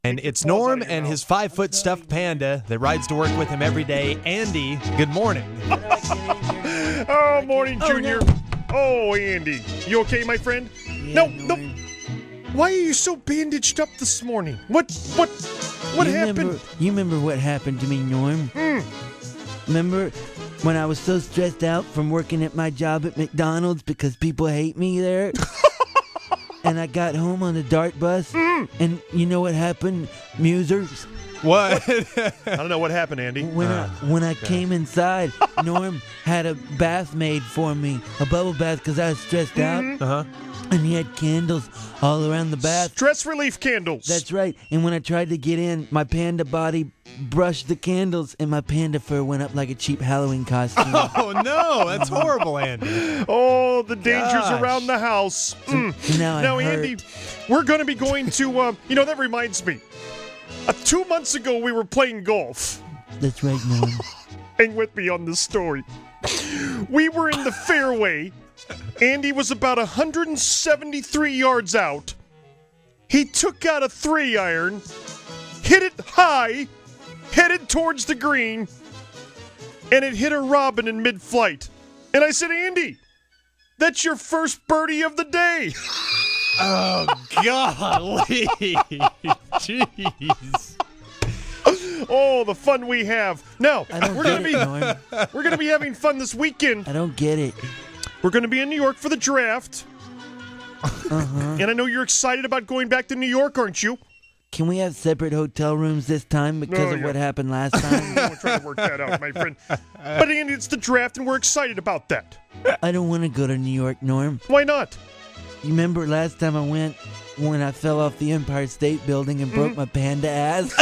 And it's Norm and his 5-foot stuffed panda that rides to work with him every day. Andy, good morning. Oh, morning, Junior. Oh, Andy. You okay, my friend? Yeah, No. Why are you so bandaged up this morning? What happened? You remember what happened to me, Norm? Remember when I was so stressed out from working at my job at McDonald's because people hate me there? And I got home on the DART bus, and you know what happened, Musers? What? I don't know what happened, Andy. When I came inside, Norm had a bath made for me, a bubble bath, because I was stressed out. Uh-huh. And he had candles all around the bath. Stress relief candles. That's right. And when I tried to get in, my panda body brushed the candles, and my panda fur went up like a cheap Halloween costume. Oh, no. That's horrible, Andy. Oh, the dangers Gosh. around the house. Now I'm Andy, we're going to be going to, that reminds me. 2 months ago, we were playing golf. That's right, Norm. Hang with me on this story. We were in the fairway. Andy was about 173 yards out. He took out a 3-iron, hit it high, headed towards the green, and it hit a robin in mid-flight. And I said, Andy, that's your first birdie of the day. Oh, golly. Jeez. Oh, the fun we have. Now, I don't we're get going it, Norm. to be having fun this weekend. I don't get it. We're going to be in New York for the draft. And I know you're excited about going back to New York, aren't you? Can we have separate hotel rooms this time because of what happened last time? We're trying to work that out, my friend. But Andy, it's the draft, and we're excited about that. I don't want to go to New York, Norm. Why not? You remember last time I went when I fell off the Empire State Building and broke my panda ass?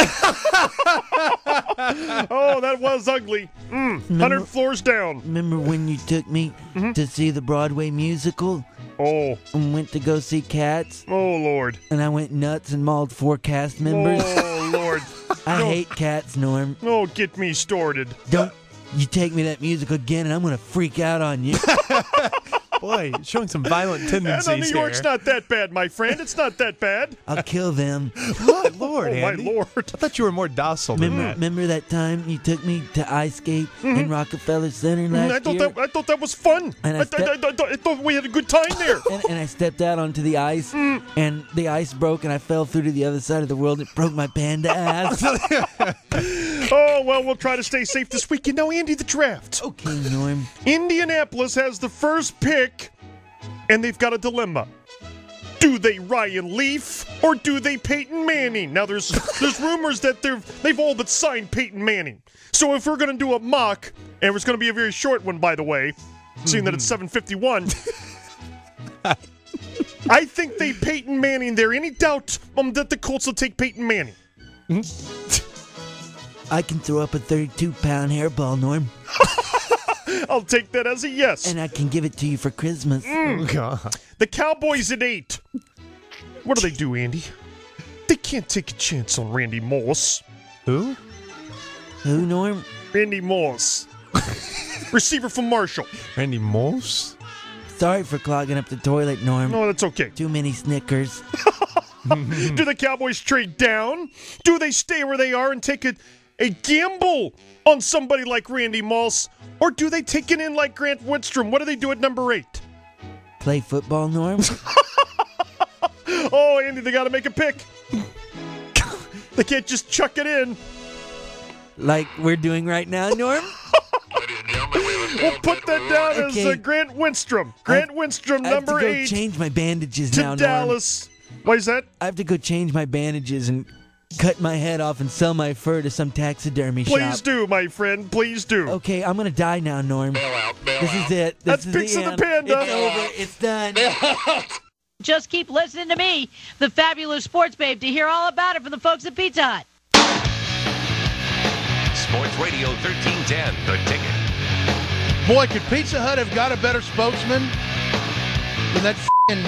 Oh, that was ugly. 100 floors down. Remember when you took me to see the Broadway musical Oh, and went to go see Cats? oh, Lord. And I went nuts and mauled 4 cast members? Oh, Lord. I hate cats, Norm. Oh, get me started. Don't you take me to that musical again and I'm going to freak out on you. Boy, showing some violent tendencies New York's here. not that bad, my friend. It's not that bad. I'll kill them. My Lord, Oh, my Andy. Lord. I thought you were more docile than that. Remember that time you took me to ice skate in Rockefeller Center last year? I thought that was fun. And I thought we had a good time there. And I stepped out onto the ice, and the ice broke, and I fell through to the other side of the world. It broke my panda ass. Oh, well, we'll try to stay safe this weekend. Now, Andy, the draft. Okay, Norm. Indianapolis has the first pick, and they've got a dilemma. Do they Ryan Leaf or do they Peyton Manning? Now, there's rumors that they've all but signed Peyton Manning. So if we're going to do a mock, and it's going to be a very short one, by the way, seeing that it's 7:51, I think they Peyton Manning there. Any doubt that the Colts will take Peyton Manning? I can throw up a 32-pound hairball, Norm, I'll take that as a yes. and I can give it to you for Christmas. Oh, God. The Cowboys at 8. What do they do, Andy? They can't take a chance on Randy Moss. Who? Who, Norm? Randy Moss. Receiver from Marshall. Randy Moss? Sorry for clogging up the toilet, Norm. No, that's okay. Too many Snickers. Do the Cowboys trade down? Do they stay where they are and take a gamble on somebody like Randy Moss? Or do they take it in like Grant Woodstrom? What do they do at number 8? Play football, Norm? Oh, Andy, they got to make a pick. They can't just chuck it in. Like we're doing right now, Norm? We'll put that down as Okay. Grant Winstrom. Grant Winstrom, I have to number go 8, change my bandages to now, Norm. Dallas. Why is that? I have to go change my bandages and cut my head off and sell my fur to some taxidermy Please shop. do, my friend. Please do. Okay, I'm gonna die now, Norm. This is it. That's This is Picks of the end. Panda. It's over. It's done. Just keep listening to me, the fabulous sports babe, to hear all about it from the folks at Pizza Hut. Sports Radio 1310, The Ticket. Boy, could Pizza Hut have got a better spokesman than that f***ing...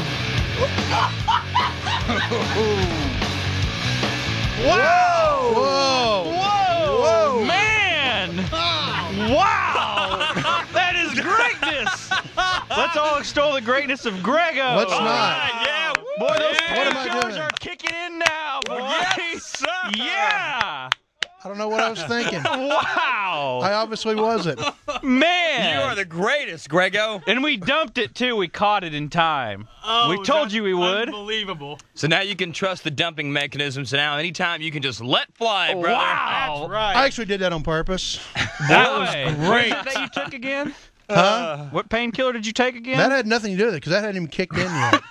Whoa! Whoa! Whoa! Man! Wow! That is greatness! Let's all extol the greatness of Grego. Let's All not. right, yeah. Boy, those What am I jars doing? are kicking in now, boy. Yes, sir! Yeah. I don't know what I was thinking. Wow. I obviously wasn't. Man. You are the greatest, Grego. And we dumped it, too. We caught it in time. Oh, we told you we would. Unbelievable. So now you can trust the dumping mechanism. So now anytime you can just let fly, brother. Wow. That's right. I actually did that on purpose. That was great. What that you took again? Huh? What painkiller did you take again? That had nothing to do with it because that hadn't even kicked in yet.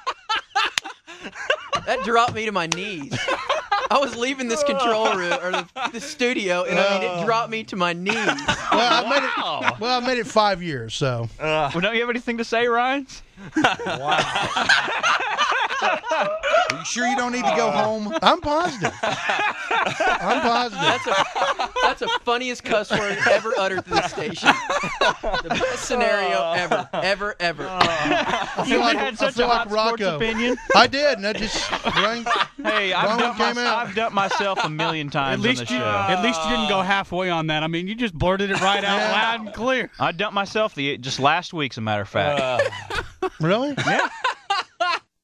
That dropped me to my knees. I was leaving this control room or the studio, and I mean, it dropped me to my knees. I made it 5 years, so. Well, don't you have anything to say, Ryan? Are you sure you don't need to go home? I'm positive. That's the funniest cuss word ever uttered to the station. The best scenario ever. I feel like, had such I feel a like hot sports Rocco. opinion. I did, and that just rang. Hey, Wrong one came out. I've dumped myself a million times on the show. At least you didn't go halfway on that. I mean, you just blurted it right out loud and clear. I dumped myself just last week, as a matter of fact. Really? Yeah.